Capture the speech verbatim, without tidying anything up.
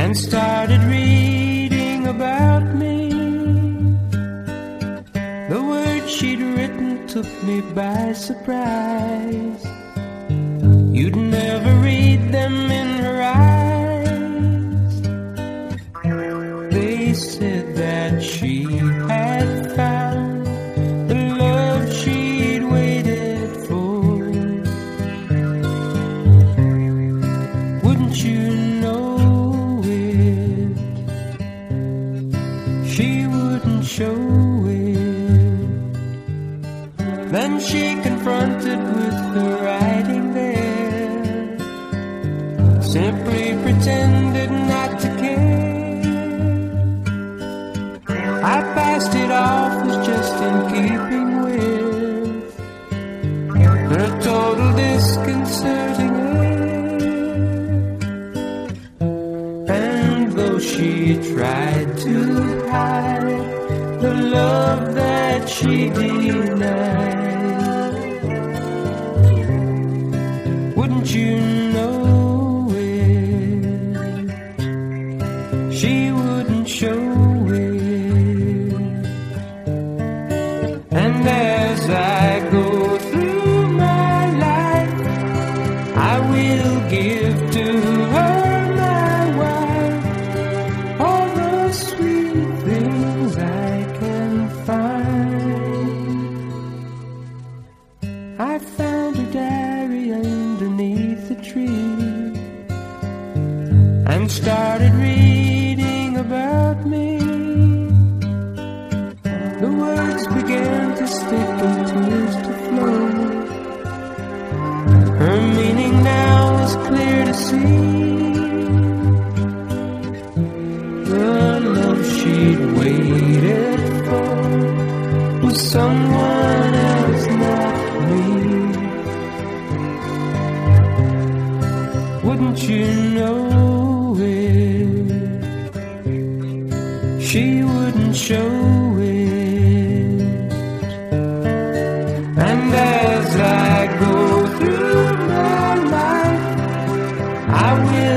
and started reading about me. The words she'd written took me by surprise. You'd never read them in her eyes. They said that she had found the love she'd waited for. Wouldn't you know it? She wouldn't show it. Then she confronted with the writing there, simply pretended not to care. I passed it off as just in keeping with the total disconcerting air. And though she tried to hide the love that she denied, wouldn't you know it? She wouldn't show it. And as I go through my life, I will give to her, my wife, all the sweet things I can find. I found a diary underneath the tree and started reading about me. The words began to stick and tears to flow. Her meaning now is clear to see. The love she'd waited for was someone else, not me. Wouldn't you know it? She wouldn't show it. And as I go through my life, I will